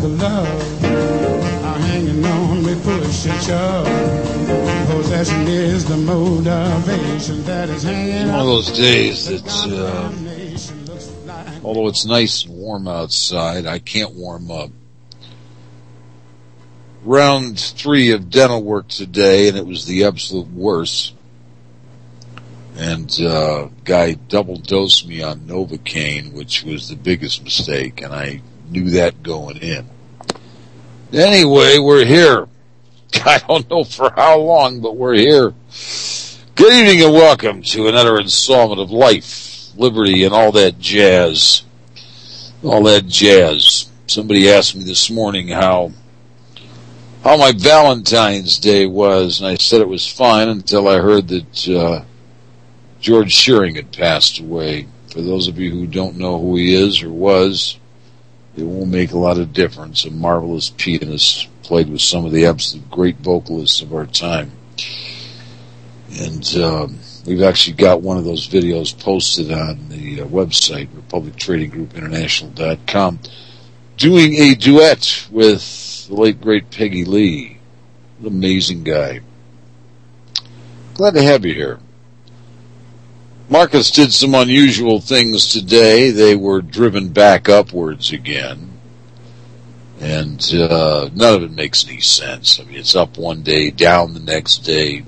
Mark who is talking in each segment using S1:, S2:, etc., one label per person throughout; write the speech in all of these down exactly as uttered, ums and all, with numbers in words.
S1: the love, are hanging on, we push and shove. Possession is the motivation that is hanging.
S2: One of those days that, uh, although it's nice and warm outside, I can't warm up. Round three of dental work today, and it was the absolute worst. And uh, guy double dosed me on Novocaine, which was the biggest mistake, and I knew that going in. Anyway, we're here. I don't know for how long, but we're here. Good evening and welcome to another installment of Life, Liberty, and all that jazz. All that jazz. Somebody asked me this morning how how my Valentine's Day was, and I said it was fine until I heard that uh, George Shearing had passed away. For those of you who don't know who he is or was, it won't make a lot of difference. A marvelous pianist, played with some of the absolute great vocalists of our time. And um, we've actually got one of those videos posted on the uh, website, Republic Trading Group International dot com, doing a duet with the late, great Peggy Lee. An amazing guy. Glad to have you here. Markets did some unusual things today. They were driven back upwards again. And uh, none of it makes any sense. I mean, it's up one day, down the next day.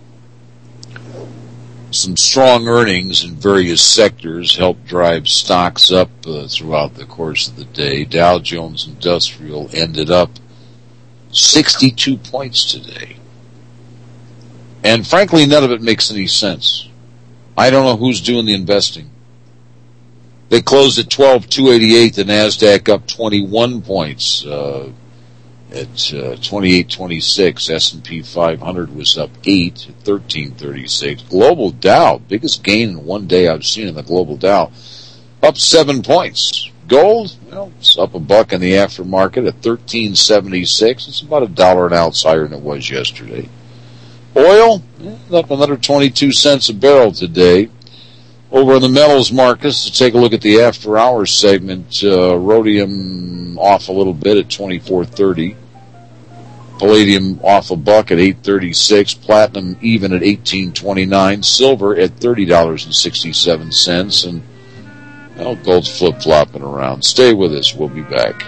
S2: Some strong earnings in various sectors helped drive stocks up uh, throughout the course of the day. Dow Jones Industrial ended up sixty-two points today. And frankly, none of it makes any sense. I don't know who's doing the investing. They closed at twelve two eighty-eight, the NASDAQ up twenty-one points uh, at uh, twenty-eight twenty-six. S and P five hundred was up eight at thirteen thirty-six. Global Dow, biggest gain in one day I've seen in the Global Dow, up seven points. Gold, well, it's up a buck in the aftermarket at thirteen seventy-six. It's about a dollar an ounce higher than it was yesterday. Oil, eh, up another twenty-two cents a barrel today. Over in the metals markets, to take a look at the after-hours segment, uh, rhodium off a little bit at twenty-four thirty. Palladium off a buck at eight thirty-six. Platinum even at eighteen twenty-nine. Silver at thirty dollars and sixty-seven cents. And, well, gold's flip-flopping around. Stay with us. We'll be back.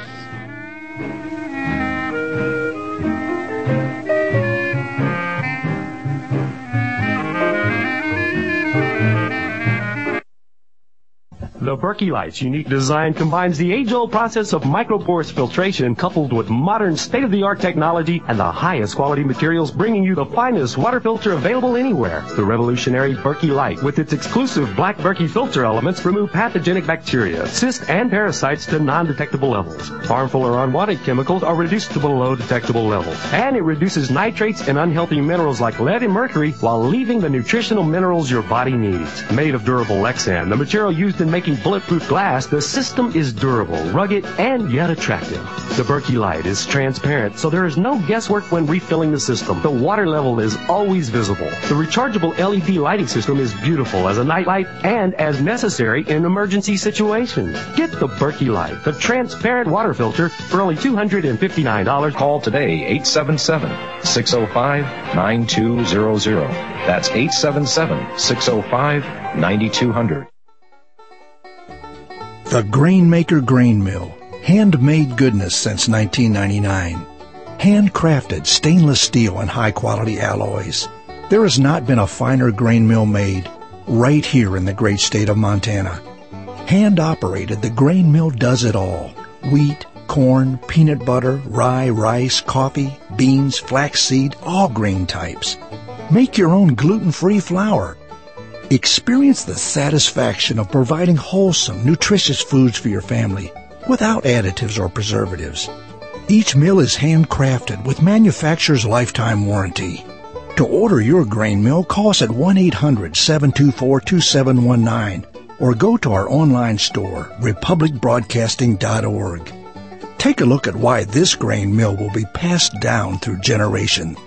S3: The Berkey Light's unique design combines the age-old process of microporous filtration coupled with modern state-of-the-art technology and the highest quality materials, bringing you the finest water filter available anywhere. The revolutionary Berkey Light, with its exclusive black Berkey filter elements, remove pathogenic bacteria, cysts, and parasites to non-detectable levels. Harmful or unwanted chemicals are reduced to below detectable levels. And it reduces nitrates and unhealthy minerals like lead and mercury while leaving the nutritional minerals your body needs. Made of durable Lexan, the material used in making bulletproof glass, the system is durable, rugged, and yet attractive. The Berkey Light is transparent, so there is no guesswork when refilling the system. The water level is always visible. The rechargeable L E D lighting system is beautiful as a nightlight and as necessary in emergency situations. Get the Berkey Light, the transparent water filter, for only two hundred fifty-nine dollars.
S4: Call today, eight seven seven, six oh five, nine two zero zero. That's eight seven seven, six oh five, nine two zero zero.
S5: The Grainmaker Grain Mill. Handmade goodness since nineteen ninety-nine. Handcrafted stainless steel and high-quality alloys. There has not been a finer grain mill made right here in the great state of Montana. Hand-operated, the grain mill does it all. Wheat, corn, peanut butter, rye, rice, coffee, beans, flaxseed, all grain types. Make your own gluten-free flour. Experience the satisfaction of providing wholesome, nutritious foods for your family without additives or preservatives. Each mill is handcrafted with manufacturer's lifetime warranty. To order your grain mill, call us at one eight hundred, seven two four, two seven one nine or go to our online store, republic broadcasting dot org. Take a look at why this grain mill will be passed down through generations.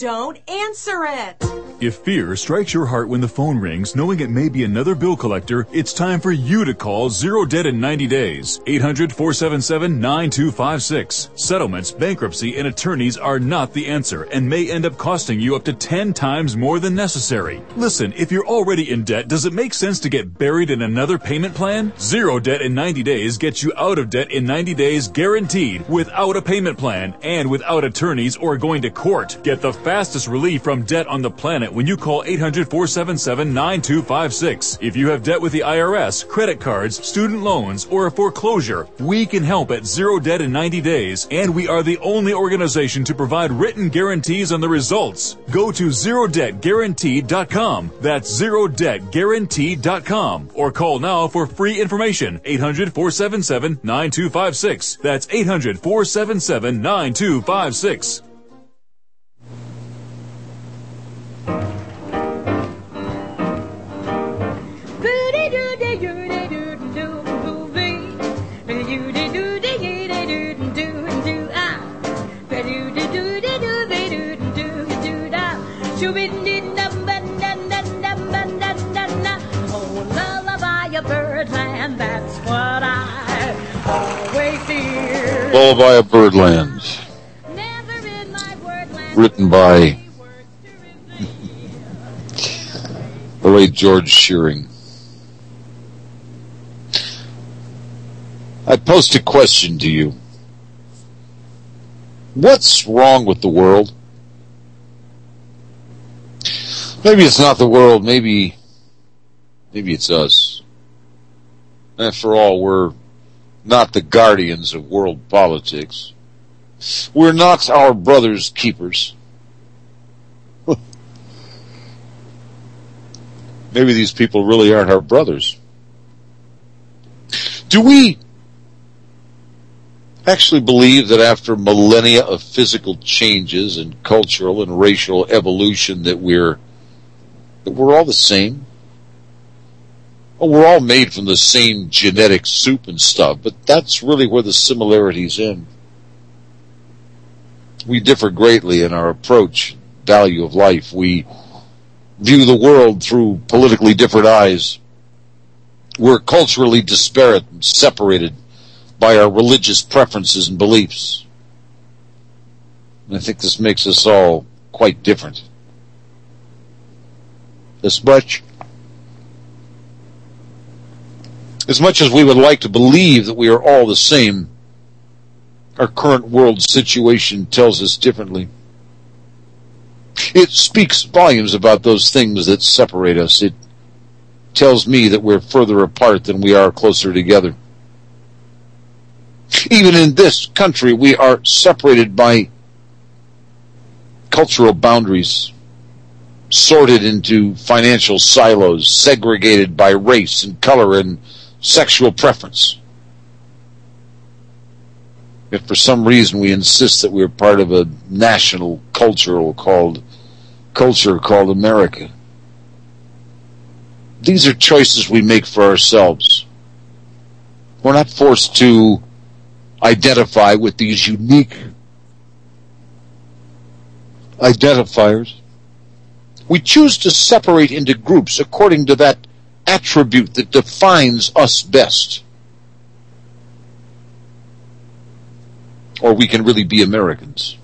S6: don't answer it.
S7: If fear strikes your heart when the phone rings, knowing it may be another bill collector, it's time for you to call Zero Debt in ninety days. eight hundred, four seven seven, nine two five six. Settlements, bankruptcy, and attorneys are not the answer and may end up costing you up to ten times more than necessary. Listen, if you're already in debt, does it make sense to get buried in another payment plan? Zero Debt in ninety days gets you out of debt in ninety days guaranteed, without a payment plan and without attorneys or going to court. Get the fastest relief from debt on the planet when you call eight hundred, four seven seven, nine two five six. If you have debt with the I R S, credit cards, student loans, or a foreclosure, we can help at Zero Debt in ninety days, and we are the only organization to provide written guarantees on the results. Go to zero debt guaranteed dot com. That's zero debt guaranteed dot com. Or call now for free information. eight hundred, four seven seven, nine two five six. That's eight hundred, four seven seven, nine two five six.
S6: Birdland, that's what I always hear.
S2: Lullaby of Birdland.
S6: Never in my wordland.
S2: Written by the late George Shearing. I post a question to you. What's wrong with the world? Maybe it's not the world, maybe maybe it's us. After all, we're not the guardians of world politics. We're not our brother's keepers. Maybe these people really aren't our brothers. Do we actually believe that after millennia of physical changes and cultural and racial evolution that we're that we're all the same? Well, we're all made from the same genetic soup and stuff, but that's really where the similarities end. We differ greatly in our approach, value of life. We view the world through politically different eyes. We're culturally disparate and separated by our religious preferences and beliefs. And I think this makes us all quite different. As much As much as we would like to believe that we are all the same, our current world situation tells us differently. It speaks volumes about those things that separate us. It tells me that we're further apart than we are closer together. Even in this country, we are separated by cultural boundaries, sorted into financial silos, segregated by race and color and sexual preference. Yet for some reason we insist that we're part of a national cultural called culture called America. These are choices we make for ourselves. We're not forced to identify with these unique identifiers. We choose to separate into groups according to that attribute that defines us best. Or we can really be Americans.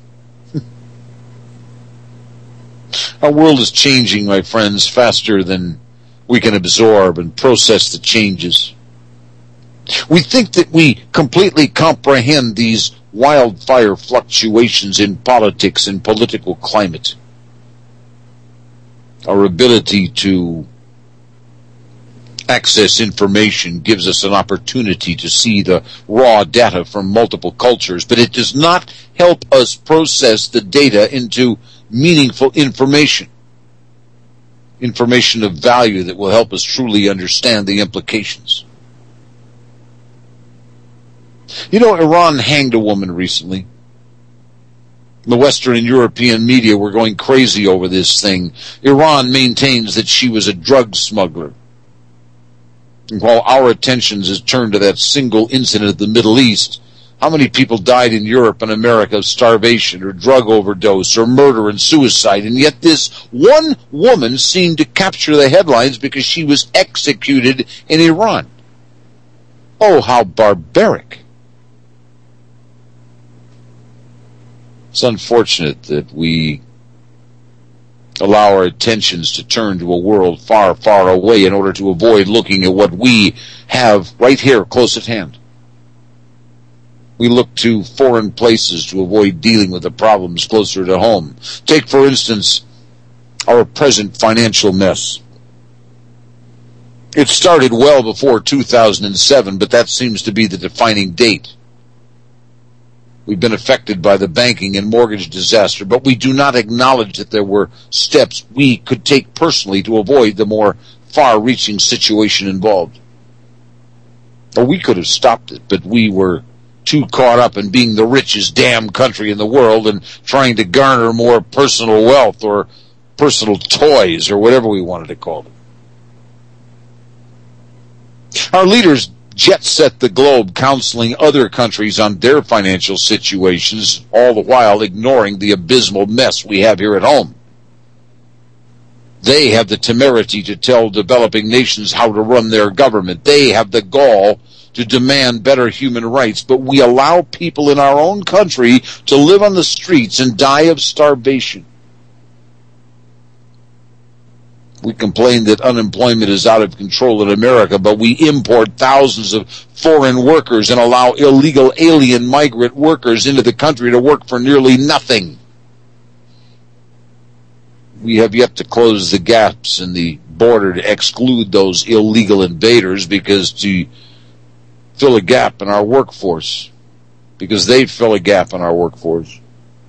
S2: Our world is changing, my friends, faster than we can absorb and process the changes. We think that we completely comprehend these wildfire fluctuations in politics and political climate. Our ability to access information gives us an opportunity to see the raw data from multiple cultures, but it does not help us process the data into meaningful information. Information of value that will help us truly understand the implications. You know, Iran hanged a woman recently. The Western and European media were going crazy over this thing. Iran maintains that she was a drug smuggler. And while our attentions is turned to that single incident in the Middle East, How many people died in Europe and America of starvation or drug overdose or murder and suicide? And yet this one woman seemed to capture the headlines because she was executed in Iran. Oh, how barbaric. It's unfortunate that we allow our attentions to turn to a world far, far away in order to avoid looking at what we have right here close at hand. We look to foreign places to avoid dealing with the problems closer to home. Take, for instance, our present financial mess. It started well before two thousand seven, but that seems to be the defining date. We've been affected by the banking and mortgage disaster, but we do not acknowledge that there were steps we could take personally to avoid the more far-reaching situation involved. Or we could have stopped it, but we were too caught up in being the richest damn country in the world and trying to garner more personal wealth or personal toys or whatever we wanted to call them. Our leaders jet set the globe counseling other countries on their financial situations, all the while ignoring the abysmal mess we have here at home. They have the temerity to tell developing nations how to run their government. They have the gall to demand better human rights, but we allow people in our own country to live on the streets and die of starvation. We complain that unemployment is out of control in America, but we import thousands of foreign workers and allow illegal alien migrant workers into the country to work for nearly nothing. We have yet to close the gaps in the border to exclude those illegal invaders because to fill a gap in our workforce, because they fill a gap in our workforce.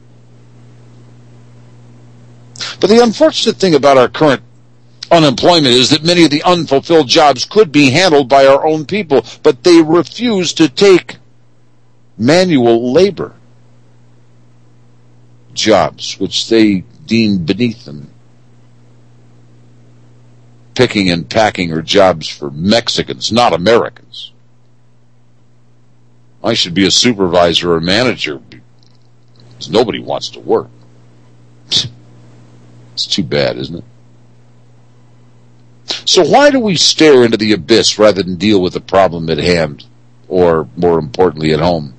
S2: But the unfortunate thing about our current unemployment is that many of the unfulfilled jobs could be handled by our own people, but they refuse to take manual labor jobs, which they deem beneath them. Picking and packing are jobs for Mexicans, not Americans. I should be a supervisor or a manager because nobody wants to work. It's too bad, isn't it? So why do we stare into the abyss rather than deal with the problem at hand, or more importantly, at home?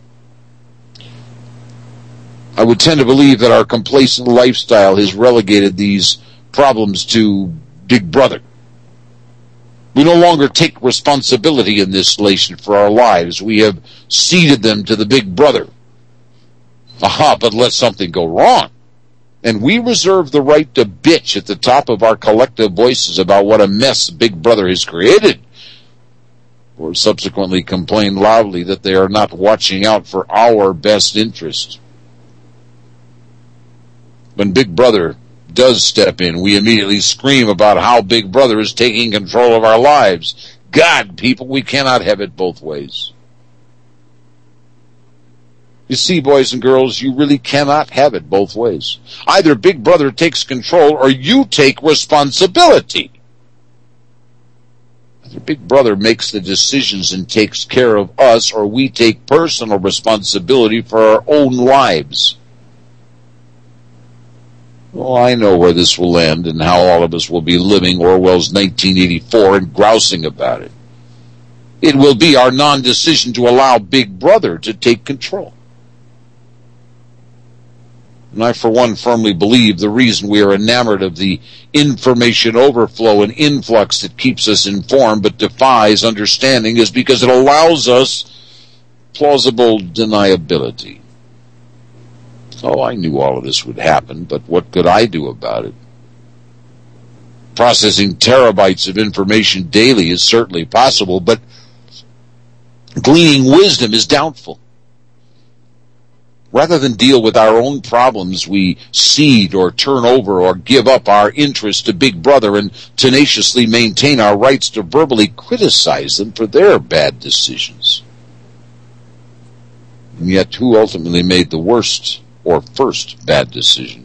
S2: I would tend to believe that our complacent lifestyle has relegated these problems to Big Brother. We no longer take responsibility in this nation for our lives. We have ceded them to the Big Brother. Aha, but let something go wrong, and we reserve the right to bitch at the top of our collective voices about what a mess Big Brother has created, or subsequently complain loudly that they are not watching out for our best interest. When Big Brother does step in, we immediately scream about how Big Brother is taking control of our lives. God, people, we cannot have it both ways. You see, boys and girls, you really cannot have it both ways. Either Big Brother takes control or you take responsibility. Either Big Brother makes the decisions and takes care of us, or we take personal responsibility for our own lives. Well, I know where this will end and how all of us will be living Orwell's nineteen eighty-four and grousing about it. It will be our non-decision to allow Big Brother to take control. And I, for one, firmly believe the reason we are enamored of the information overflow and influx that keeps us informed but defies understanding is because it allows us plausible deniability. Oh, I knew all of this would happen, but what could I do about it? Processing terabytes of information daily is certainly possible, but gleaning wisdom is doubtful. Rather than deal with our own problems, we cede or turn over or give up our interest to Big Brother and tenaciously maintain our rights to verbally criticize them for their bad decisions. And yet, who ultimately made the worst or first bad decision?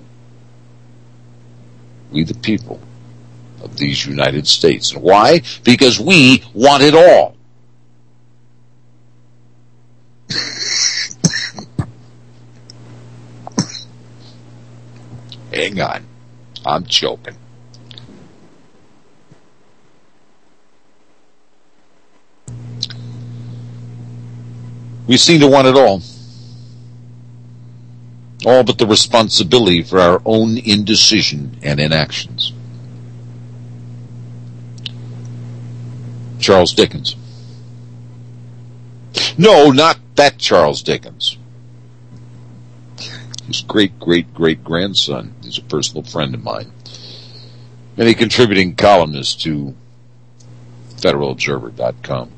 S2: We the people of these United States. And why? Because we want it all. hang on. I'm joking. We seem to want it all. All but the responsibility for our own indecision and inactions. Charles Dickens. No, not that Charles Dickens. His great-great-great-grandson is a personal friend of mine. And a contributing columnist to Federal Observer dot com.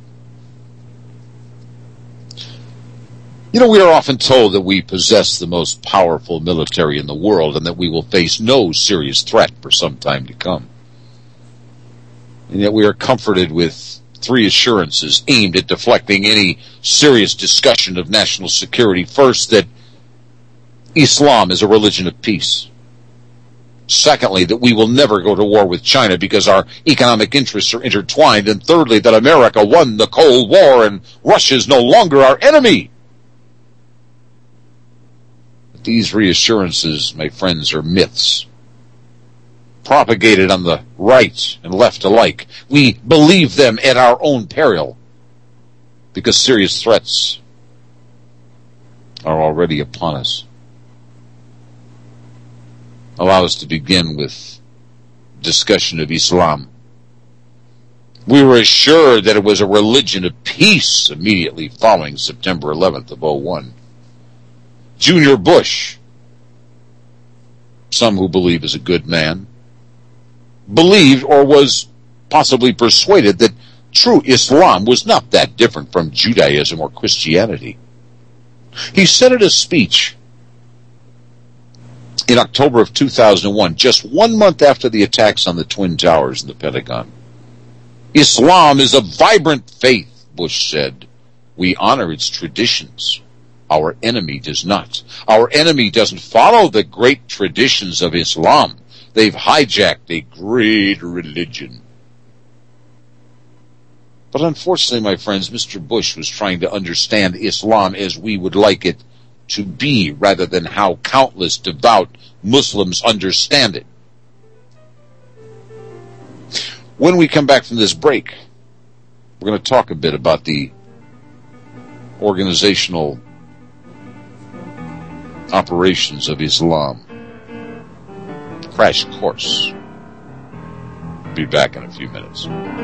S2: You know, we are often told that we possess the most powerful military in the world and that we will face no serious threat for some time to come. And yet we are comforted with three assurances aimed at deflecting any serious discussion of national security. First, that Islam is a religion of peace. Secondly, that we will never go to war with China because our economic interests are intertwined. And thirdly, that America won the Cold War and Russia is no longer our enemy. These reassurances, my friends, are myths, propagated on the right and left alike. We believe them at our own peril because serious threats are already upon us. Allow us to begin with discussion of Islam. We were assured that it was a religion of peace immediately following September eleventh of oh one. Junior Bush, some who believe is a good man, believed or was possibly persuaded that true Islam was not that different from Judaism or Christianity. He said in a speech in October of two thousand one, just one month after the attacks on the Twin Towers in the Pentagon, Islam is a vibrant faith, Bush said. We honor its traditions. Our enemy does not. Our enemy doesn't follow the great traditions of Islam. They've hijacked a great religion. But unfortunately, my friends, Mister Bush was trying to understand Islam as we would like it to be, rather than how countless devout Muslims understand it. When we come back from this break, we're going to talk a bit about the organizational operations of Islam. Crash course. Be back in a few minutes.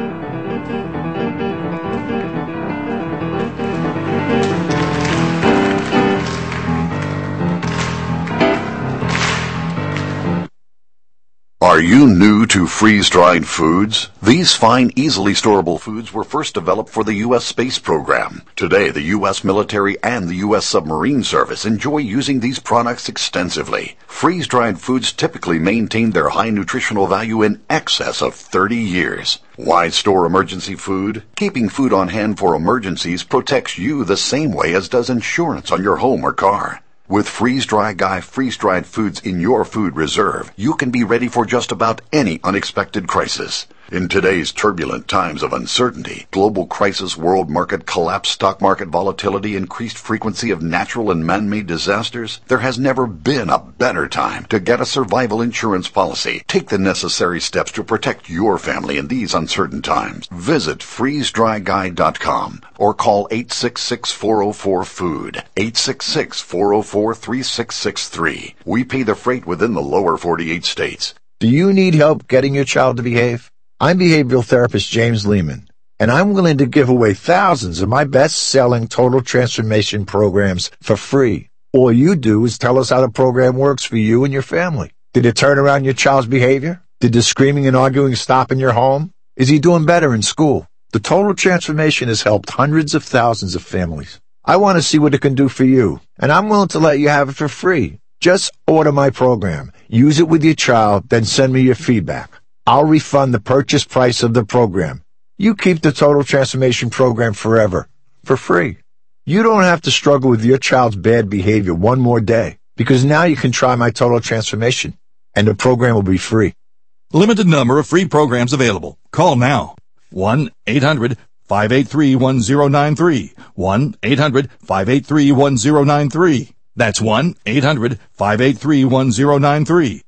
S8: Are you new to freeze-dried foods? These fine, easily storable foods were first developed for the U S space program. Today, the U S military and the U S submarine service enjoy using these products extensively. Freeze-dried foods typically maintain their high nutritional value in excess of thirty years. Why store emergency food? Keeping food on hand for emergencies protects you the same way as does insurance on your home or car. With Freeze-Dry Guy freeze-dried foods in your food reserve, you can be ready for just about any unexpected crisis. In today's turbulent times of uncertainty, global crisis, world market collapse, stock market volatility, increased frequency of natural and man-made disasters, there has never been a better time to get a survival insurance policy. Take the necessary steps to protect your family in these uncertain times. Visit freeze dry guy dot com or call eight six six, four oh four, food, eight six six, four oh four, three six six three. We pay the freight within the lower forty-eight states.
S9: Do you need help getting your child to behave? I'm behavioral therapist James Lehman, and I'm willing to give away thousands of my best-selling total transformation programs for free. All you do is tell us how the program works for you and your family. Did it turn around your child's behavior? Did the screaming and arguing stop in your home? Is he doing better in school? The total transformation has helped hundreds of thousands of families. I want to see what it can do for you, and I'm willing to let you have it for free. Just order my program, use it with your child, then send me your feedback. I'll refund the purchase price of the program. You keep the Total Transformation Program forever, for free. You don't have to struggle with your child's bad behavior one more day, because now you can try my Total Transformation, and the program will be free.
S10: Limited number of free programs available. Call now. one eight hundred, five eight three, one zero nine three. one eight hundred, five eight three, one zero nine three. That's one eight hundred, five eight three, one zero nine three.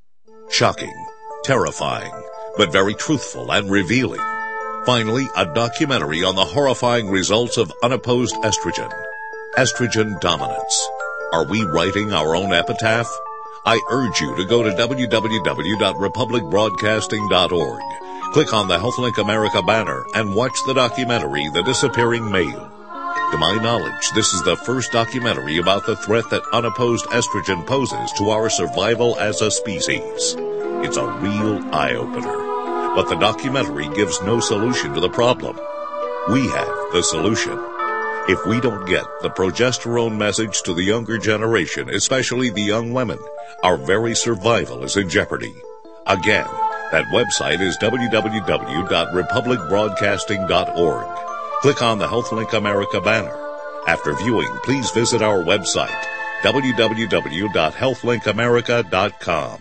S11: Shocking, terrifying, but very truthful and revealing. Finally, a documentary on the horrifying results of unopposed estrogen. Estrogen dominance. Are we writing our own epitaph? I urge you to go to w w w dot republic broadcasting dot org. Click on the HealthLink America banner and watch the documentary, The Disappearing Male. To my knowledge, this is the first documentary about the threat that unopposed estrogen poses to our survival as a species. It's a real eye-opener. But the documentary gives no solution to the problem. We have the solution. If we don't get the progesterone message to the younger generation, especially the young women, our very survival is in jeopardy. Again, that website is w w w dot republic broadcasting dot org. Click on the HealthLink America banner. After viewing, please visit our website, w w w dot health link america dot com.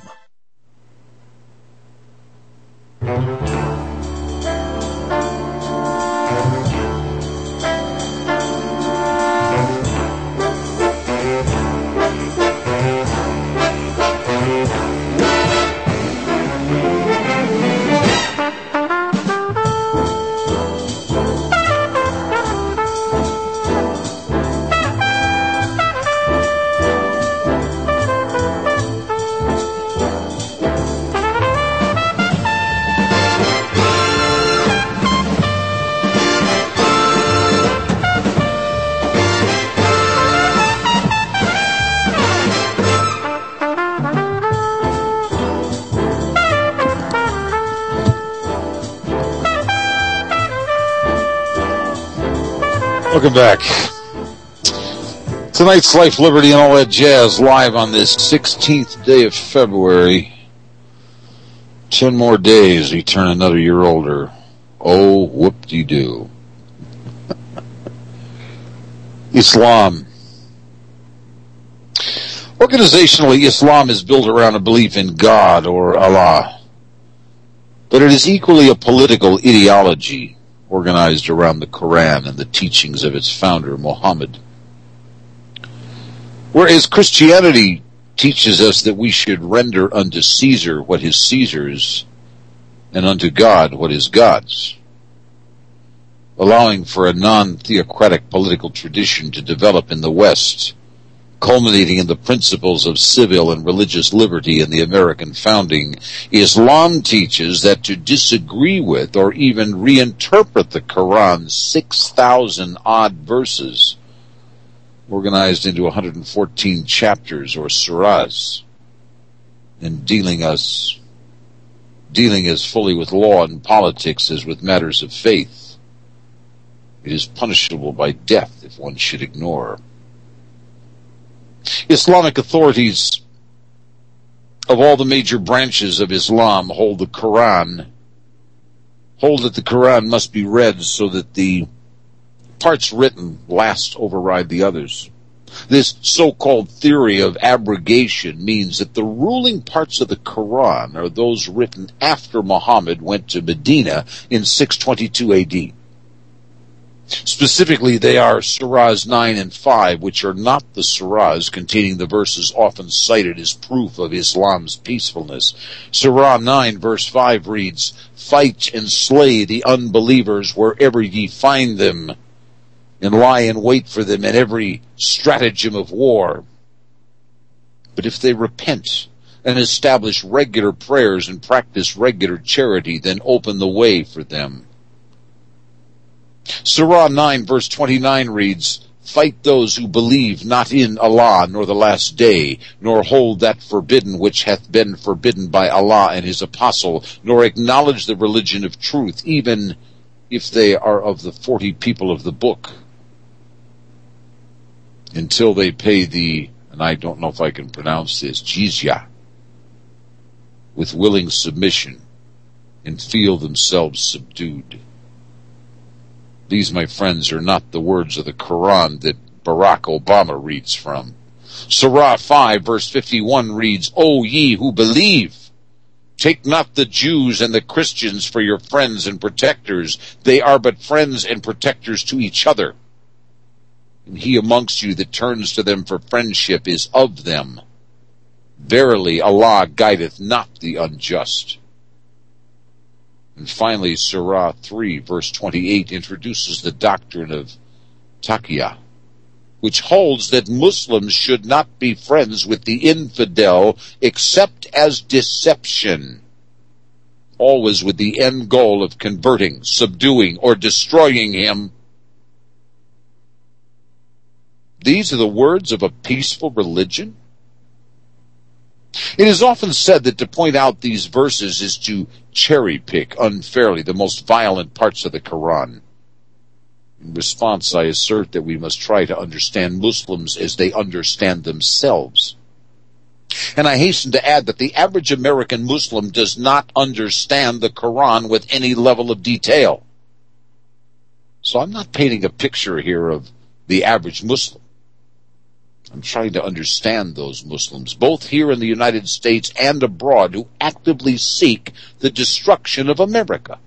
S2: Welcome back. Tonight's Life, Liberty, and all that jazz live on this sixteenth day of February. Ten more days, we turn another year older. Oh, whoop-de-doo. Islam. Organizationally, Islam is built around a belief in God or Allah. But it is equally a political ideology organized around the Quran and the teachings of its founder, Muhammad. Whereas Christianity teaches us that we should render unto Caesar what is Caesar's and unto God what is God's, allowing for a non-theocratic political tradition to develop in the West, culminating in the principles of civil and religious liberty in the American founding. Islam teaches that to disagree with or even reinterpret the Quran's six thousand odd verses, organized into one hundred fourteen chapters or surahs, and dealing us, dealing as fully with law and politics as with matters of faith, it is punishable by death if one should ignore. Islamic authorities of all the major branches of Islam hold the Quran, hold that the Quran must be read so that the parts written last override the others. This so-called theory of abrogation means that the ruling parts of the Quran are those written after Muhammad went to Medina in six twenty-two A D. Specifically, they are Surahs nine and five, which are not the Surahs containing the verses often cited as proof of Islam's peacefulness. Surah nine, verse five reads, "Fight and slay the unbelievers wherever ye find them, and lie in wait for them in every stratagem of war. But if they repent and establish regular prayers and practice regular charity, then open the way for them." Surah nine verse twenty-nine reads, "Fight those who believe not in Allah nor the last day, nor hold that forbidden which hath been forbidden by Allah and his apostle, nor acknowledge the religion of truth, even if they are of the forty people of the book, until they pay the," and I don't know if I can pronounce this, jizya, "with willing submission and feel themselves subdued." These, my friends, are not the words of the Quran that Barack Obama reads from. Surah five, verse fifty-one reads, "O ye who believe, take not the Jews and the Christians for your friends and protectors. They are but friends and protectors to each other. And he amongst you that turns to them for friendship is of them. Verily, Allah guideth not the unjust. And finally, Surah three, verse twenty-eight, introduces the doctrine of taqiyya, which holds that Muslims should not be friends with the infidel except as deception, always with the end goal of converting, subduing, or destroying him. These are the words of a peaceful religion? It is often said that to point out these verses is to cherry-pick unfairly the most violent parts of the Quran. In response, I assert that we must try to understand Muslims as they understand themselves. And I hasten to add that the average American Muslim does not understand the Quran with any level of detail. So I'm not painting a picture here of the average Muslim. I'm trying to understand those Muslims, both here in the United States and abroad, who actively seek the destruction of America.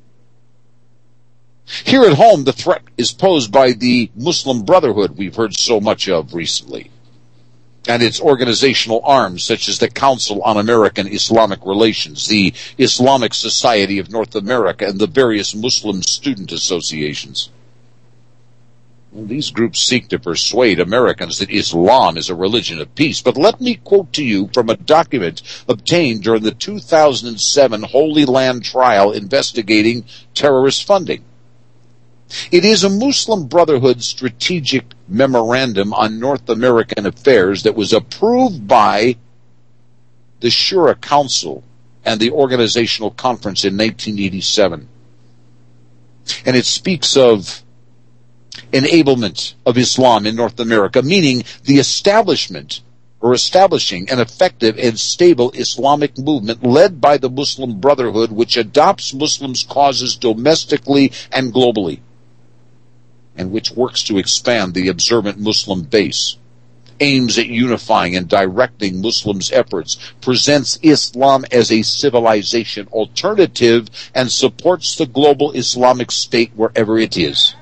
S2: Here at home, the threat is posed by the Muslim Brotherhood we've heard so much of recently, and its organizational arms such as the Council on American Islamic Relations, the Islamic Society of North America, and the various Muslim student associations. Well, these groups seek to persuade Americans that Islam is a religion of peace. But let me quote to you from a document obtained during the two thousand seven Holy Land trial investigating terrorist funding. It is a Muslim Brotherhood strategic memorandum on North American affairs that was approved by the Shura Council and the Organizational Conference in nineteen eighty-seven. And it speaks of enablement of Islam in North America, meaning the establishment or establishing an effective and stable Islamic movement led by the Muslim Brotherhood, which adopts Muslims' causes domestically and globally, and which works to expand the observant Muslim base, aims at unifying and directing Muslims' efforts, presents Islam as a civilization alternative, and supports the global Islamic State wherever it is.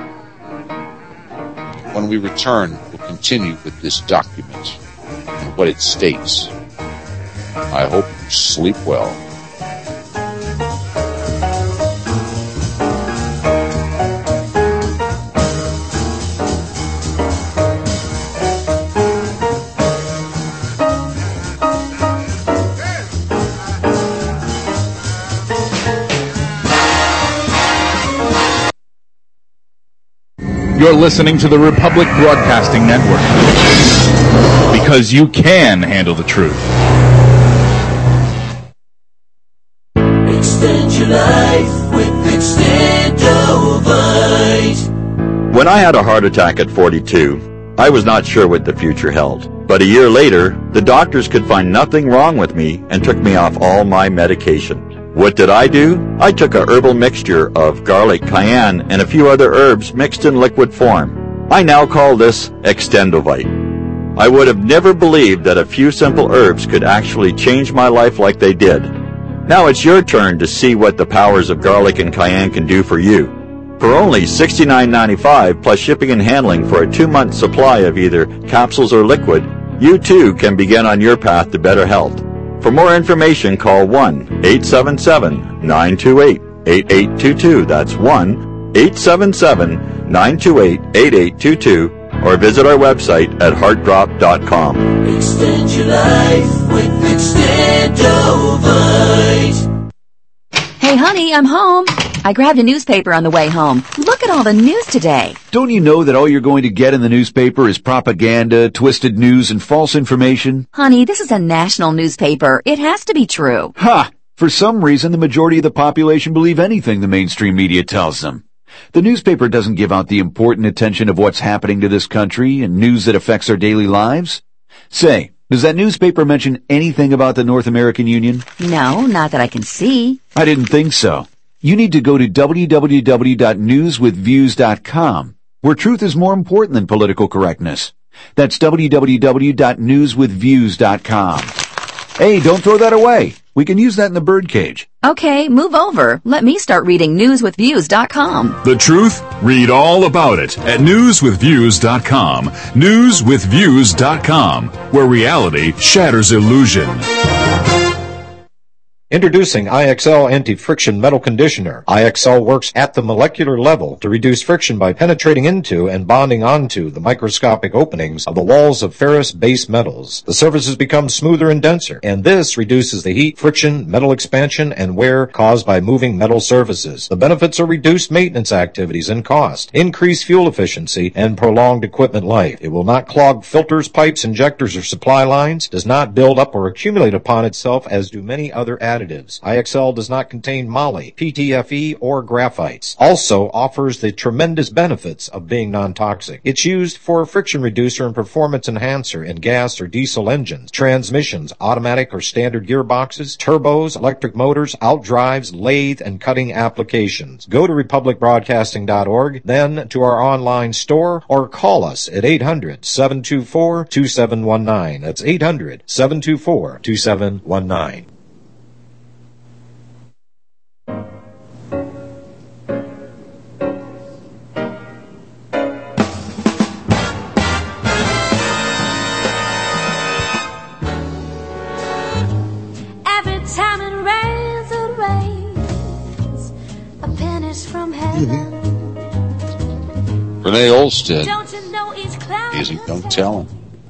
S2: When we return, we'll continue with this document and what it states. I hope you sleep well.
S12: You're listening to the Republic Broadcasting Network, because you can handle the truth.
S13: Extend your life with Extendovite.
S14: When I had a heart attack at forty-two, I was not sure what the future held. But a year later, the doctors could find nothing wrong with me and took me off all my medication. What did I do? I took a herbal mixture of garlic, cayenne, and a few other herbs mixed in liquid form. I now call this Extendovite. I would have never believed that a few simple herbs could actually change my life like they did. Now it's your turn to see what the powers of garlic and cayenne can do for you. For only sixty-nine ninety-five plus shipping and handling for a two-month supply of either capsules or liquid, you too can begin on your path to better health. For more information, call one eight seven seven, nine two eight, eight eight two two. That's one eight seven seven, nine two eight, eight eight two two, or visit our website at heart drop dot com.
S13: Extend your life with Extendovite.
S15: Hey, honey, I'm home. I grabbed a newspaper on the way home. Look at all the news today.
S16: Don't you know that all you're going to get in the newspaper is propaganda, twisted news, and false information?
S15: Honey, this is a national newspaper. It has to be true.
S16: Ha! For some reason, the majority of the population believe anything the mainstream media tells them. The newspaper doesn't give out the important attention of what's happening to this country and news that affects our daily lives. Say, does that newspaper mention anything about the North American Union?
S15: No, not that I can see.
S16: I didn't think so. You need to go to w w w dot news with views dot com, where truth is more important than political correctness. That's w w w dot news with views dot com. Hey, don't throw that away. We can use that in the birdcage.
S15: Okay, move over. Let me start reading news with views dot com.
S7: The truth? Read all about it at news with views dot com. news with views dot com, where reality shatters illusion.
S17: Introducing I X L Anti-Friction Metal Conditioner. I X L works at the molecular level to reduce friction by penetrating into and bonding onto the microscopic openings of the walls of ferrous base metals. The surfaces become smoother and denser, and this reduces the heat, friction, metal expansion, and wear caused by moving metal surfaces. The benefits are reduced maintenance activities and cost, increased fuel efficiency, and prolonged equipment life. It will not clog filters, pipes, injectors, or supply lines, does not build up or accumulate upon itself as do many other additives. I X L does not contain moly, P T F E, or graphites. Also offers the tremendous benefits of being non-toxic. It's used for a friction reducer and performance enhancer in gas or diesel engines, transmissions, automatic or standard gearboxes, turbos, electric motors, outdrives, lathe, and cutting applications. Go to republic broadcasting dot org, then to our online store, or call us at eight hundred, seven two four, two seven one nine. That's eight hundred, seven two four, two seven one nine.
S2: Renee Olstead.
S6: Don't you know each cloud
S2: Amazing, don't tell him.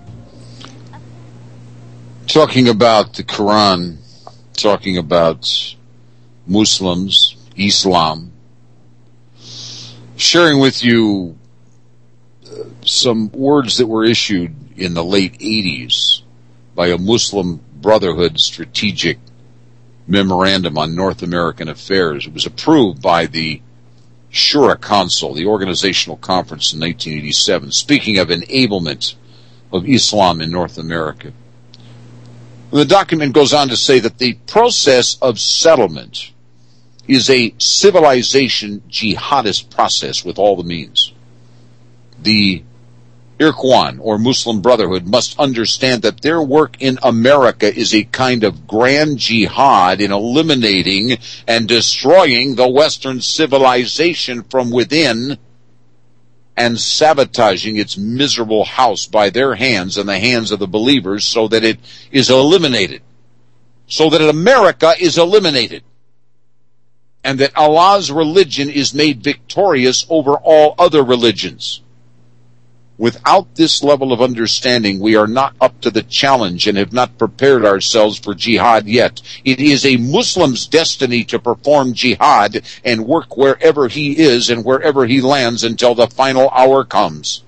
S2: Talking about the Quran, talking about Muslims, Islam, sharing with you uh, some words that were issued in the late eighties by a Muslim Brotherhood strategic memorandum on North American affairs. It was approved by the Shura Council, the organizational conference in nineteen eighty-seven, speaking of enablement of Islam in North America. The document goes on to say that the process of settlement is a civilization jihadist process with all the means. The Irkwan, or Muslim Brotherhood, must understand that their work in America is a kind of grand jihad in eliminating and destroying the Western civilization from within and sabotaging its miserable house by their hands and the hands of the believers so that it is eliminated. So that America is eliminated. And that Allah's religion is made victorious over all other religions. Without this level of understanding, we are not up to the challenge and have not prepared ourselves for jihad yet. It is a Muslim's destiny to perform jihad and work wherever he is and wherever he lands until the final hour comes.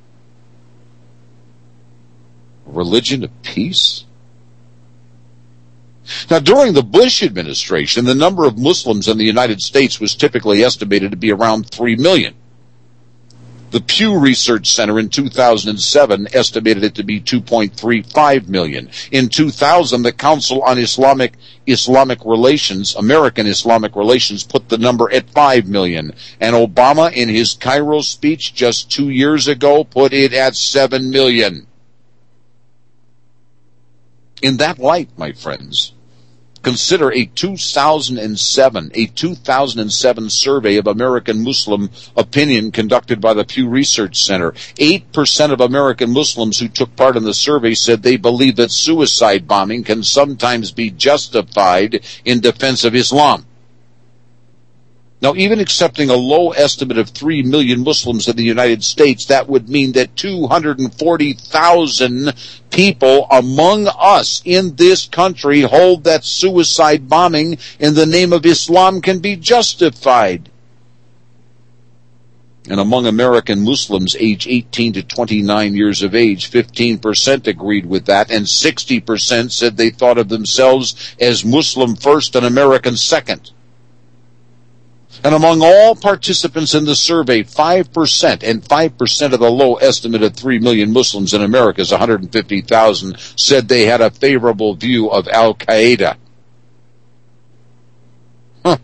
S2: Religion of peace? Now, during the Bush administration, the number of Muslims in the United States was typically estimated to be around three million. The Pew Research Center in two thousand seven estimated it to be two point three five million. In two thousand, the Council on Islamic Islamic Relations, American Islamic Relations, put the number at five million. And Obama, in his Cairo speech just two years ago, put it at seven million. In that light, my friends, consider a two thousand seven, a two thousand seven survey of American Muslim opinion conducted by the Pew Research Center. eight percent of American Muslims who took part in the survey said they believe that suicide bombing can sometimes be justified in defense of Islam. Now, even accepting a low estimate of three million Muslims in the United States, that would mean that two hundred forty thousand people among us in this country hold that suicide bombing in the name of Islam can be justified. And among American Muslims age eighteen to twenty-nine years of age, fifteen percent agreed with that, and sixty percent said they thought of themselves as Muslim first and American second. And among all participants in the survey, five percent, and five percent of the low estimate of three million Muslims in America is one hundred fifty thousand, said they had a favorable view of Al-Qaeda. Huh.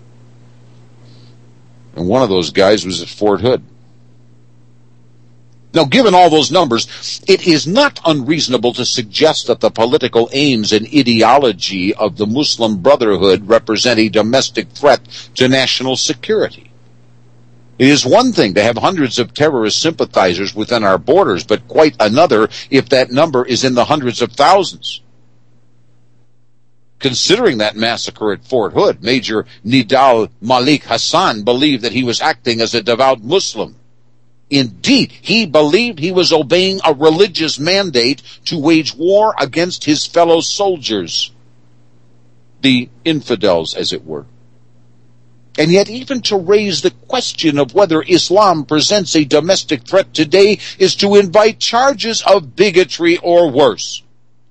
S2: And one of those guys was at Fort Hood. Now, given all those numbers, it is not unreasonable to suggest that the political aims and ideology of the Muslim Brotherhood represent a domestic threat to national security. It is one thing to have hundreds of terrorist sympathizers within our borders, but quite another if that number is in the hundreds of thousands. Considering that massacre at Fort Hood, Major Nidal Malik Hassan believed that he was acting as a devout Muslim. Indeed, he believed he was obeying a religious mandate to wage war against his fellow soldiers, the infidels, as it were. And yet, even to raise the question of whether Islam presents a domestic threat today is to invite charges of bigotry or worse.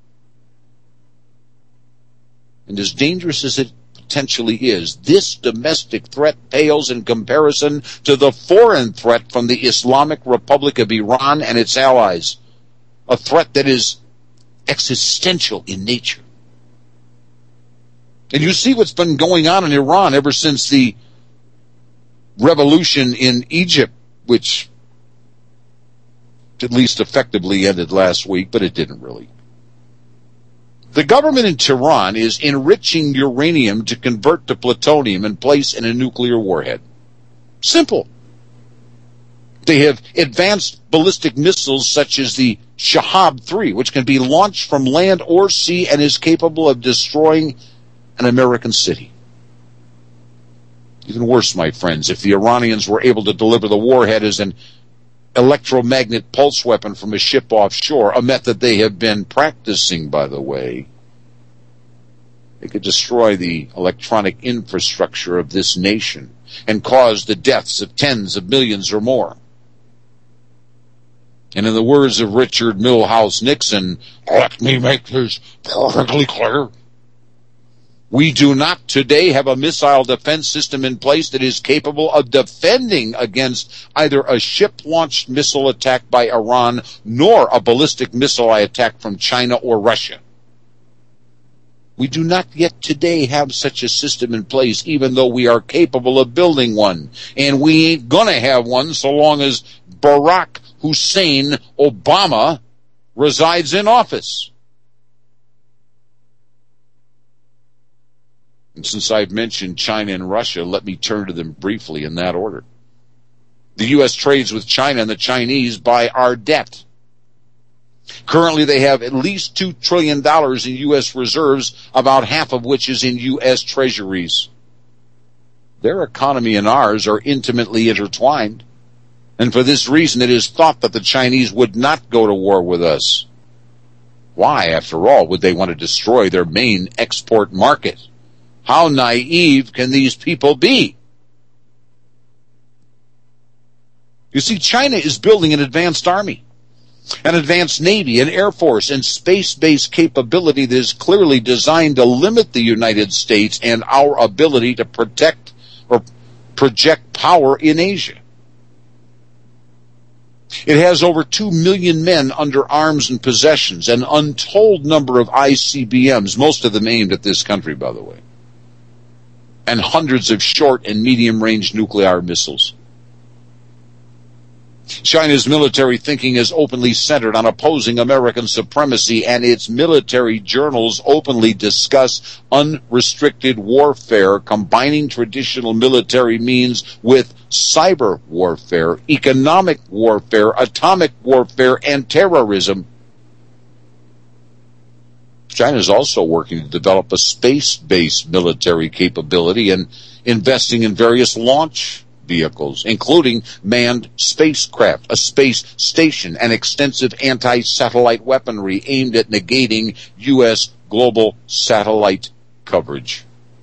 S2: And as dangerous as it potentially is, this domestic threat pales in comparison to the foreign threat from the Islamic Republic of Iran and its allies, a threat that is existential in nature. And you see what's been going on in Iran ever since the revolution in Egypt, which at least effectively ended last week, but it didn't really. The government in Tehran is enriching uranium to convert to plutonium and place in a nuclear warhead. Simple. They have advanced ballistic missiles such as the Shahab three, which can be launched from land or sea and is capable of destroying an American city. Even worse, my friends, if the Iranians were able to deliver the warhead as an electromagnet pulse weapon from a ship offshore, a method they have been practicing, by the way, they could destroy the electronic infrastructure of this nation and cause the deaths of tens of millions or more. And in the words of Richard Milhous Nixon, let me make this perfectly clear. We do not today have a missile defense system in place that is capable of defending against either a ship-launched missile attack by Iran nor a ballistic missile attack from China or Russia. We do not yet today have such a system in place, even though we are capable of building one. And we ain't gonna have one so long as Barack Hussein Obama resides in office. And since I've mentioned China and Russia, let me turn to them briefly in that order. The U S trades with China and the Chinese buy our debt. Currently, they have at least two trillion dollars in U S reserves, about half of which is in U S treasuries. Their economy and ours are intimately intertwined, and for this reason it is thought that the Chinese would not go to war with us. Why, after all, would they want to destroy their main export market? How naive can these people be? You see, China is building an advanced army, an advanced navy, an air force, and space-based capability that is clearly designed to limit the United States and our ability to protect or project power in Asia. It has over two million men under arms and possessions, an untold number of I C B Ms, most of them aimed at this country, by the way, and hundreds of short and medium-range nuclear missiles. China's military thinking is openly centered on opposing American supremacy, and its military journals openly discuss unrestricted warfare, combining traditional military means with cyber warfare, economic warfare, atomic warfare, and terrorism. China is also working to develop a space-based military capability and investing in various launch vehicles, including manned spacecraft, a space station, and extensive anti-satellite weaponry aimed at negating U S global satellite coverage.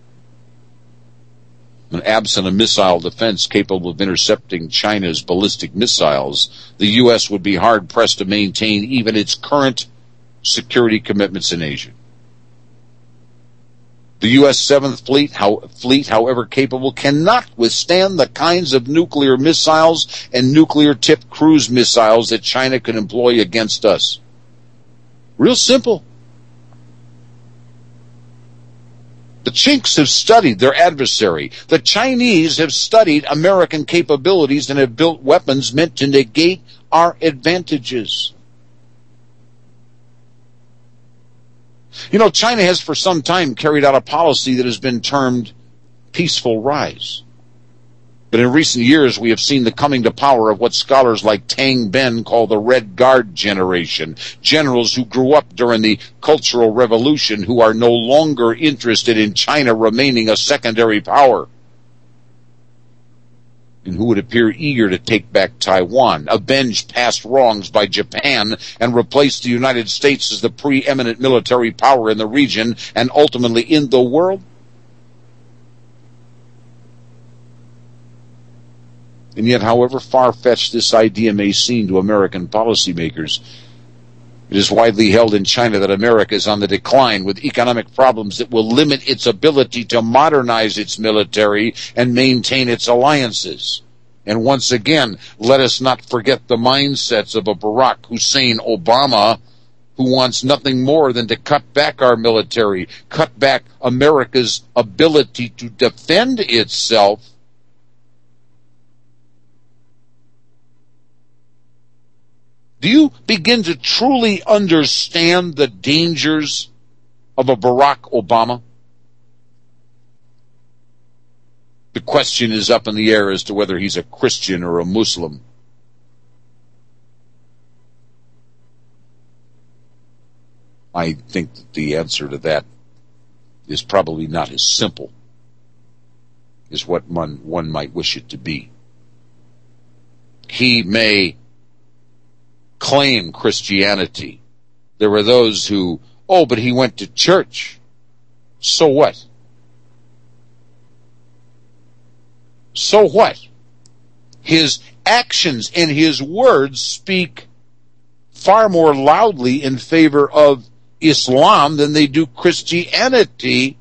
S2: And absent a missile defense capable of intercepting China's ballistic missiles, the U S would be hard-pressed to maintain even its current security commitments in Asia. The U S seventh Fleet, how, fleet, however capable, cannot withstand the kinds of nuclear missiles and nuclear-tipped cruise missiles that China could employ against us. Real simple. The Chinks have studied their adversary. The Chinese have studied American capabilities and have built weapons meant to negate our advantages. You know, China has for some time carried out a policy that has been termed peaceful rise. But in recent years, we have seen the coming to power of what scholars like Tang Ben call the Red Guard generation, generals who grew up during the Cultural Revolution who are no longer interested in China remaining a secondary power, and who would appear eager to take back Taiwan, avenge past wrongs by Japan, and replace the United States as the preeminent military power in the region and ultimately in the world. And yet, however far-fetched this idea may seem to American policymakers, it is widely held in China that America is on the decline with economic problems that will limit its ability to modernize its military and maintain its alliances. And once again, let us not forget the mindsets of a Barack Hussein Obama who wants nothing more than to cut back our military, cut back America's ability to defend itself. Do you begin to truly understand the dangers of a Barack Obama? The question is up in the air as to whether he's a Christian or a Muslim. I think that the answer to that is probably not as simple as what one, one might wish it to be. He may claim Christianity. There were those who, oh, but he went to church. So what? So what? His actions and his words speak far more loudly in favor of Islam than they do Christianity.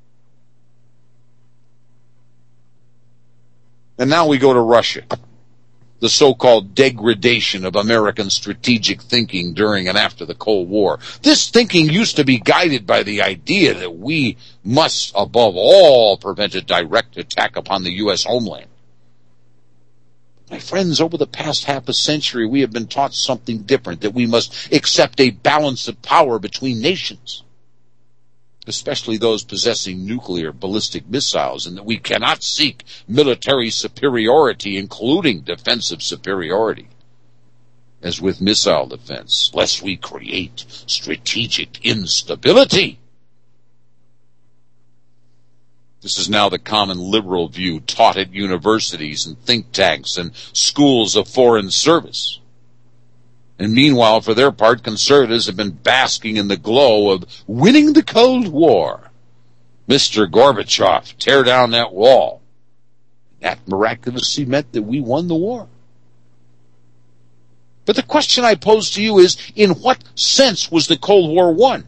S2: And now we go to Russia. The so-called degradation of American strategic thinking during and after the Cold War. This thinking used to be guided by the idea that we must, above all, prevent a direct attack upon the U S homeland. My friends, over the past half a century, we have been taught something different, that we must accept a balance of power between nations, especially those possessing nuclear ballistic missiles, and that we cannot seek military superiority, including defensive superiority, as with missile defense, lest we create strategic instability. This is now the common liberal view taught at universities and think tanks and schools of foreign service. And meanwhile, for their part, conservatives have been basking in the glow of winning the Cold War. Mister Gorbachev, tear down that wall. That miraculously meant that we won the war. But the question I pose to you is, in what sense was the Cold War won?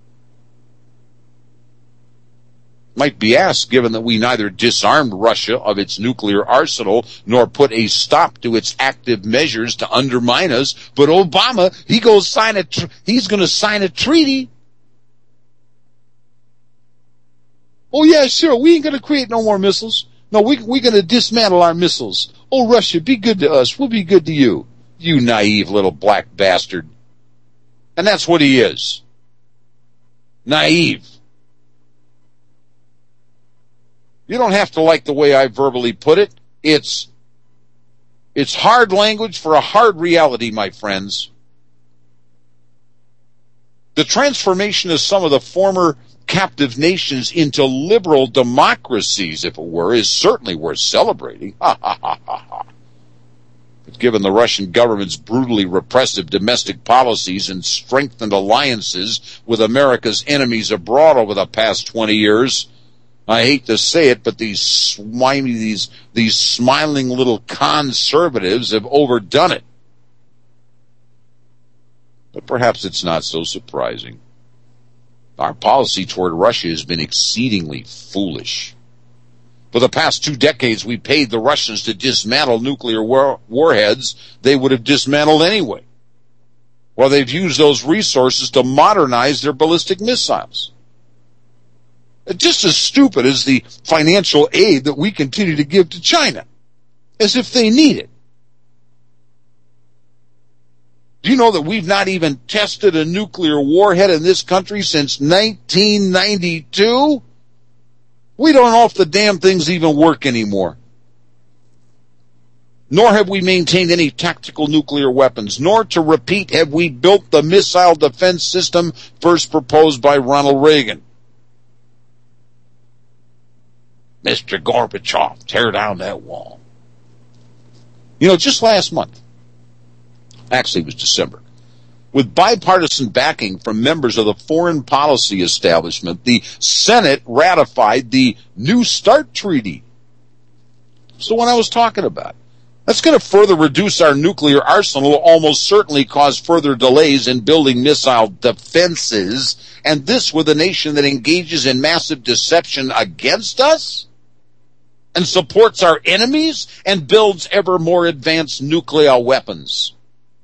S2: Might be asked, given that we neither disarmed Russia of its nuclear arsenal nor put a stop to its active measures to undermine us. But Obama, he goes sign a tr- he's going to sign a treaty. Oh yeah, sure. We ain't going to create no more missiles. No, we we're going to dismantle our missiles. Oh Russia, be good to us. We'll be good to you. You naive little black bastard. And that's what he is. Naive. You don't have to like the way I verbally put it. It's, it's hard language for a hard reality, my friends. The transformation of some of the former captive nations into liberal democracies, if it were, is certainly worth celebrating. Ha ha ha ha ha. But given the Russian government's brutally repressive domestic policies and strengthened alliances with America's enemies abroad over the past twenty years, I hate to say it, but these swimey, these, these smiling little conservatives have overdone it. But perhaps it's not so surprising. Our policy toward Russia has been exceedingly foolish. For the past two decades, we paid the Russians to dismantle nuclear war- warheads they would have dismantled anyway. Well, they've used those resources to modernize their ballistic missiles. Just as stupid as the financial aid that we continue to give to China, as if they need it. Do you know that we've not even tested a nuclear warhead in this country since nineteen ninety-two? We don't know if the damn things even work anymore. Nor have we maintained any tactical nuclear weapons, nor, to repeat, have we built the missile defense system first proposed by Ronald Reagan. Mister Gorbachev, tear down that wall. You know, just last month, actually it was December, with bipartisan backing from members of the foreign policy establishment, the Senate ratified the New START Treaty. That's the one I was talking about. That's going to further reduce our nuclear arsenal, almost certainly cause further delays in building missile defenses, and this with a nation that engages in massive deception against us and supports our enemies and builds ever more advanced nuclear weapons.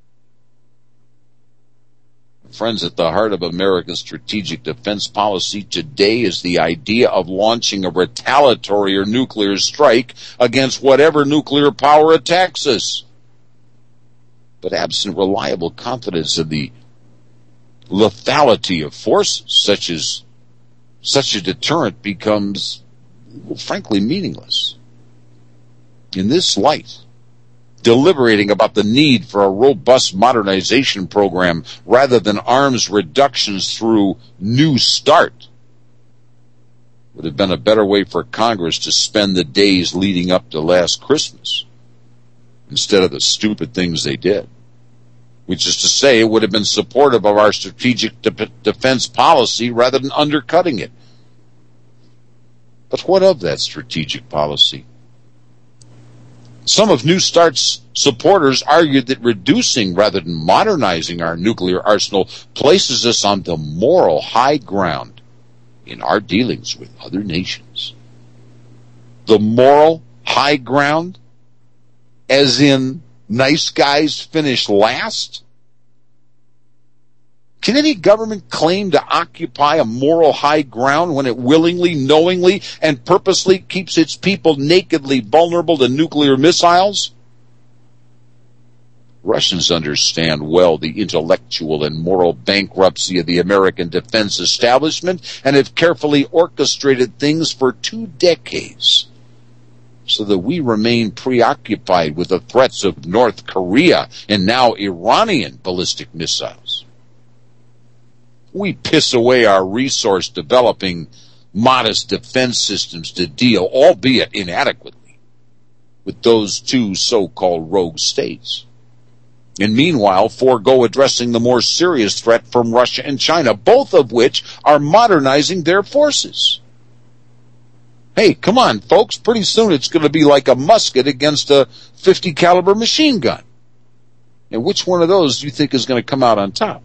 S2: Friends, at the heart of America's strategic defense policy today is the idea of launching a retaliatory or nuclear strike against whatever nuclear power attacks us. But absent reliable confidence in the lethality of forces, such as such a deterrent becomes, well, frankly, meaningless. In this light, deliberating about the need for a robust modernization program rather than arms reductions through New START would have been a better way for Congress to spend the days leading up to last Christmas instead of the stupid things they did. Which is to say, it would have been supportive of our strategic de- defense policy rather than undercutting it. But what of that strategic policy? Some of New START's supporters argued that reducing rather than modernizing our nuclear arsenal places us on the moral high ground in our dealings with other nations. The moral high ground, as in nice guys finish last? Can any government claim to occupy a moral high ground when it willingly, knowingly, and purposely keeps its people nakedly vulnerable to nuclear missiles? Russians understand well the intellectual and moral bankruptcy of the American defense establishment and have carefully orchestrated things for two decades so that we remain preoccupied with the threats of North Korea and now Iranian ballistic missiles. We piss away our resource developing modest defense systems to deal, albeit inadequately, with those two so-called rogue states. And meanwhile, forego addressing the more serious threat from Russia and China, both of which are modernizing their forces. Hey, come on, folks, pretty soon it's going to be like a musket against a fifty caliber machine gun. And which one of those do you think is going to come out on top?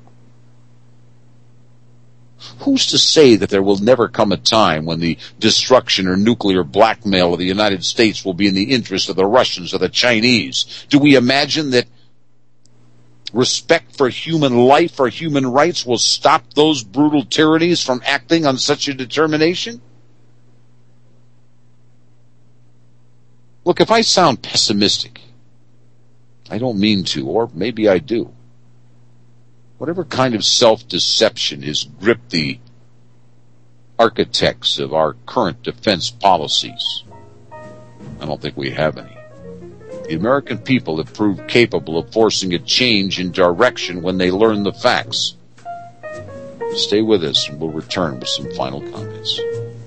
S2: Who's to say that there will never come a time when the destruction or nuclear blackmail of the United States will be in the interest of the Russians or the Chinese? Do we imagine that respect for human life or human rights will stop those brutal tyrannies from acting on such a determination? Look, if I sound pessimistic, I don't mean to, or maybe I do. Whatever kind of self-deception has gripped the architects of our current defense policies, I don't think we have any. The American people have proved capable of forcing a change in direction when they learn the facts. Stay with us and we'll return with some final comments.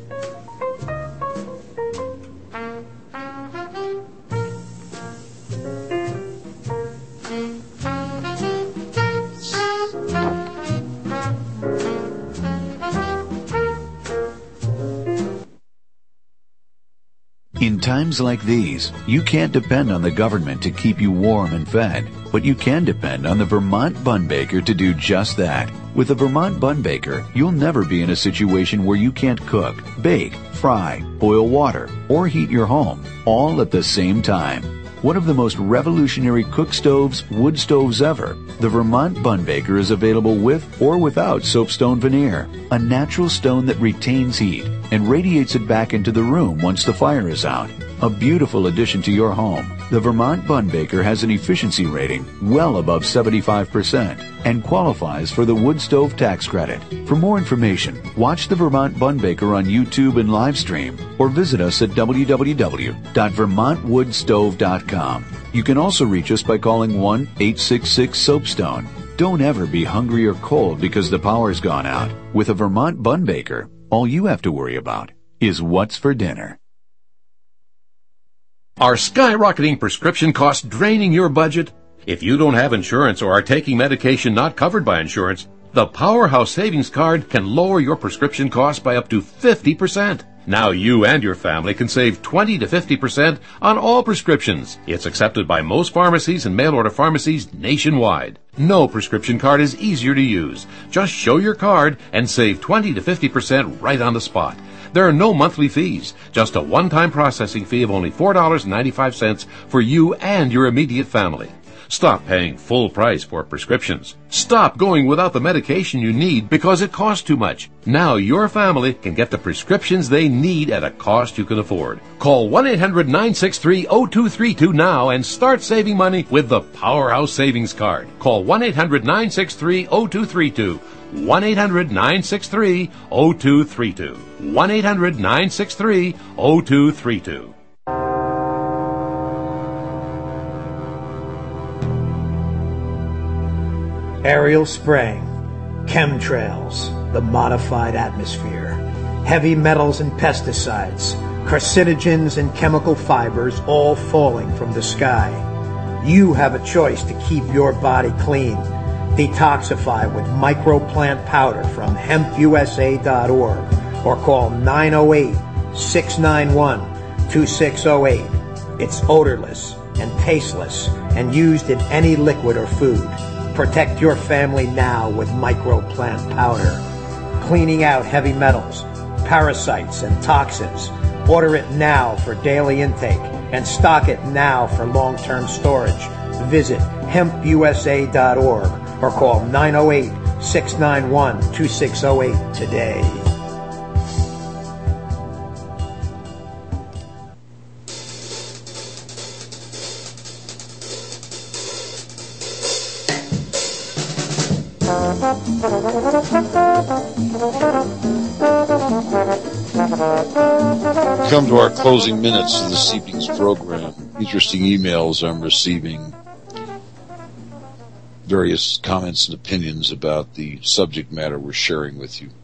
S16: In times like these, you can't depend on the government to keep you warm and fed, but you can depend on the Vermont Bun Baker to do just that. With the Vermont Bun Baker, you'll never be in a situation where you can't cook, bake, fry, boil water, or heat your home, all at the same time. One of the most revolutionary cook stoves, wood stoves ever, the Vermont Bun Baker is available with or without soapstone veneer, a natural stone that retains heat and radiates it back into the room once the fire is out. A beautiful addition to your home, the Vermont Bun Baker has an efficiency rating well above seventy-five percent and qualifies for the wood stove tax credit. For more information, watch the Vermont Bun Baker on YouTube and live stream or visit us at w w w dot vermont wood stove dot com. You can also reach us by calling one eight six six soapstone. Don't ever be hungry or cold because the power's gone out. With a Vermont Bun Baker, all you have to worry about is what's for dinner.
S18: Are skyrocketing prescription costs draining your budget? If you don't have insurance or are taking medication not covered by insurance, the Powerhouse Savings Card can lower your prescription costs by up to fifty percent. Now you and your family can save twenty to fifty percent on all prescriptions. It's accepted by most pharmacies and mail-order pharmacies nationwide. No prescription card is easier to use. Just show your card and save twenty to fifty percent right on the spot. There are no monthly fees, just a one-time processing fee of only four dollars and ninety-five cents for you and your immediate family. Stop paying full price for prescriptions. Stop going without the medication you need because it costs too much. Now your family can get the prescriptions they need at a cost you can afford. Call one eight hundred nine six three zero two three two now and start saving money with the Powerhouse Savings Card. Call one eight hundred nine six three zero two three two. one eight hundred nine six three zero two three two. one eight hundred nine six three zero two three two.
S19: Aerial spraying, chemtrails, the modified atmosphere, heavy metals and pesticides, carcinogens and chemical fibers all falling from the sky. You have a choice to keep your body clean. Detoxify with microplant powder from hemp u s a dot org or call nine oh eight, six nine one, two six oh eight. It's odorless and tasteless and used in any liquid or food. Protect your family now with microplant powder. Cleaning out heavy metals, parasites, and toxins. Order it now for daily intake and stock it now for long-term storage. Visit hemp u s a dot org or call nine oh eight, six nine one, two six oh eight today.
S2: Come to our closing minutes of this evening's program. Interesting emails I'm receiving. Various comments and opinions about the subject matter we're sharing with you.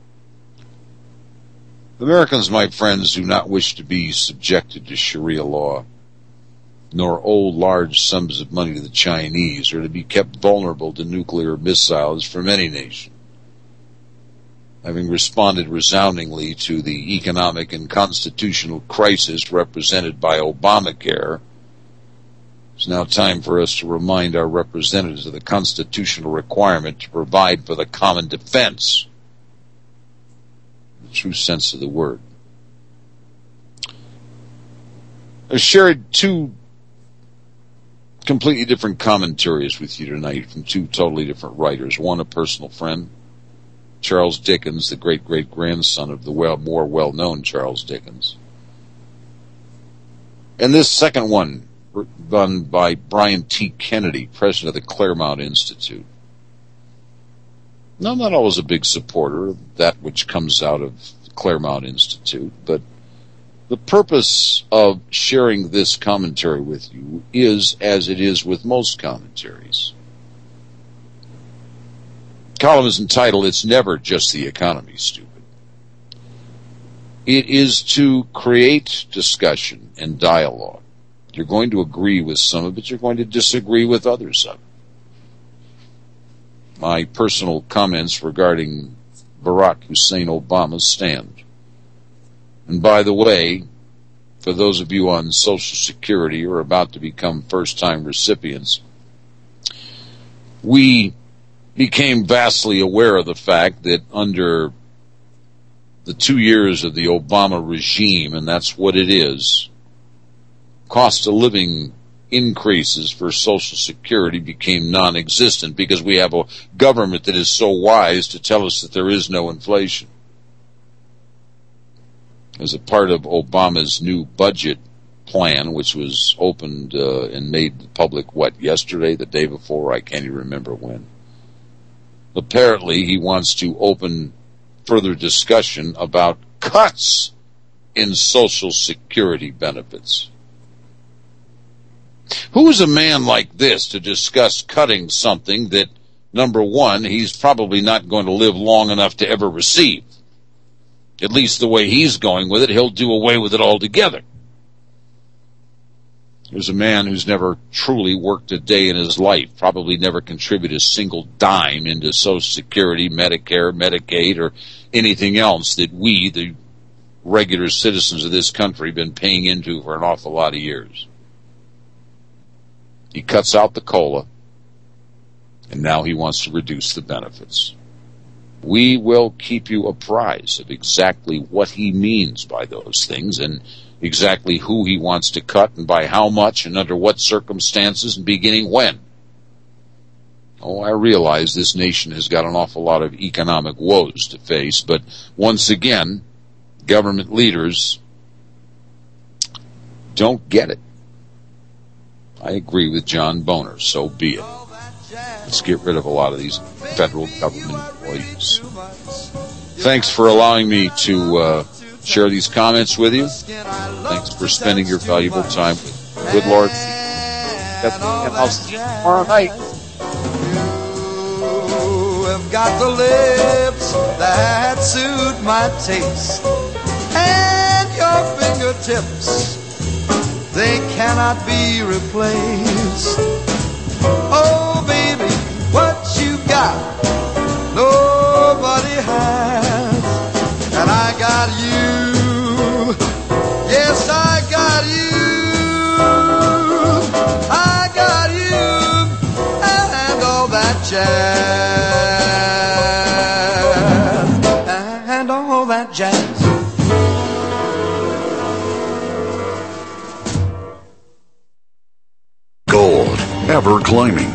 S2: Americans, my friends, do not wish to be subjected to Sharia law, nor owe large sums of money to the Chinese, or to be kept vulnerable to nuclear missiles from any nation. Having responded resoundingly to the economic and constitutional crisis represented by Obamacare, it's now time for us to remind our representatives of the constitutional requirement to provide for the common defense, in the true sense of the word. I shared two completely different commentaries with you tonight from two totally different writers. One, a personal friend, Charles Dickens, the great-great-grandson of the well, more well-known Charles Dickens. And this second one, done by Brian T. Kennedy, president of the Claremont Institute. Now, I'm not always a big supporter of that which comes out of the Claremont Institute, but the purpose of sharing this commentary with you is, as it is with most commentaries. The column is entitled, "It's Never Just the Economy, Stupid." It is to create discussion and dialogue. You're going to agree with some of it, you're going to disagree with others of it. My personal comments regarding Barack Hussein Obama stand. And by the way, for those of you on Social Security or about to become first-time recipients, we became vastly aware of the fact that under the two years of the Obama regime, and that's what it is, cost of living increases for Social Security became non-existent because we have a government that is so wise to tell us that there is no inflation. As a part of Obama's new budget plan, which was opened uh, and made public, what, yesterday, the day before? I can't even remember when. Apparently, he wants to open further discussion about cuts in Social Security benefits. Who is a man like this to discuss cutting something that, number one, he's probably not going to live long enough to ever receive? At least the way he's going with it, he'll do away with it altogether. There's a man who's never truly worked a day in his life, probably never contributed a single dime into Social Security, Medicare, Medicaid, or anything else that we, the regular citizens of this country, have been paying into for an awful lot of years. He cuts out the COLA, and now he wants to reduce the benefits. We will keep you apprised of exactly what he means by those things and exactly who he wants to cut and by how much and under what circumstances and beginning when. Oh, I realize this nation has got an awful lot of economic woes to face, but once again, government leaders don't get it. I agree with John Boner, so be it. Let's get rid of a lot of these federal government employees. Thanks for allowing me to uh, share these comments with you. Thanks for spending your valuable time with me. Good Lord. And I'll see you tomorrow night.
S20: You have got the lips that suit my taste, and your fingertips, they cannot be replaced. Oh, baby, what you got, nobody has. And I got you, yes, I got you, I got you, and all that jazz, and all that jazz.
S8: Gold, ever climbing.